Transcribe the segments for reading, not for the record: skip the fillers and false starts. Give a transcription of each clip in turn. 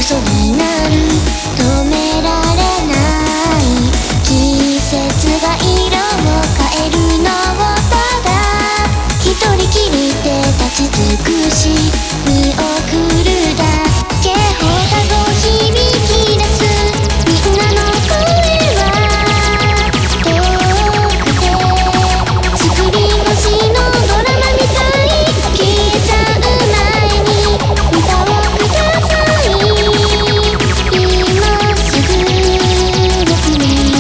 嘘になる、止められない。季節が色を変えるのをただ一人きりで立ち尽くし見送るだけ。放課後響き出すみんなの声は遠くてスクリーン越しのドラマみたい。消えちゃう前に歌をください。今すぐ僕に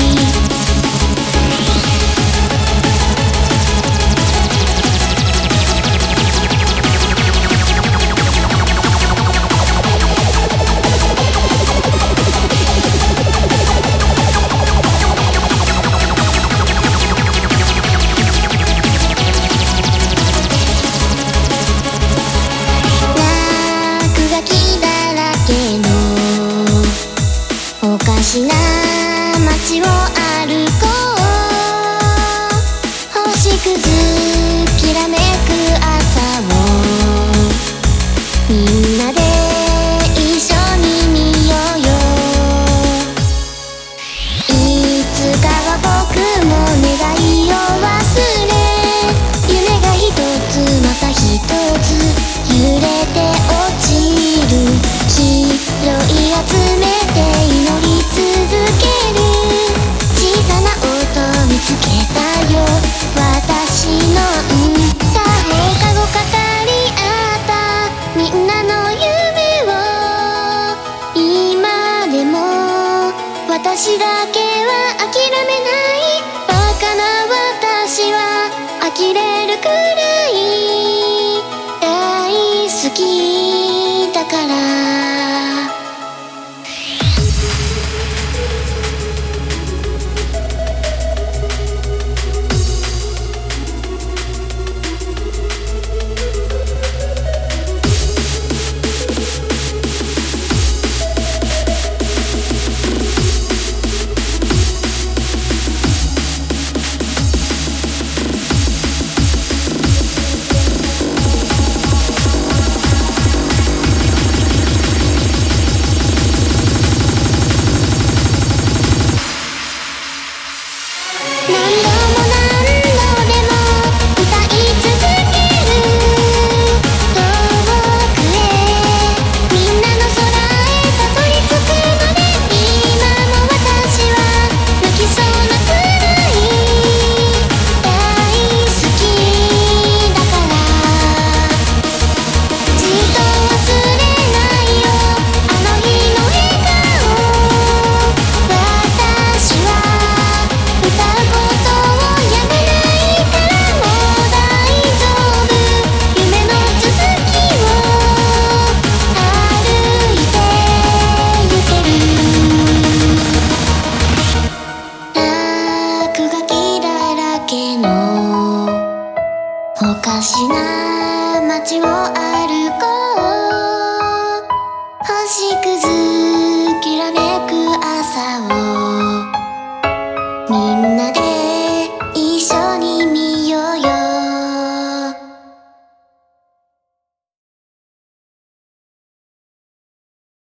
落書きだらけのおかしな街を歩こう。星屑きらめく朝をみんなで一緒に見ようよ。いつかは僕も願いを忘れ夢が一つまた一つ揺れて落ちる。拾い集めて祈り続ける。小さな音見つけたよ私の歌。放課後語り合ったみんなの夢を今でも私だけは諦めない。バカな私は呆れるくらい大好きだから。何度も何度でも歌い続ける。遠くへみんなの空へたどり着くまで。今も私は泣きそうなくらい大好きだから。じっと忘れないよあの日の笑顔。私は歌うことをやめないからもう大丈夫。夢の続きを歩いてゆける。落書きだらけのおかしな街を歩こう。星屑きらめく朝を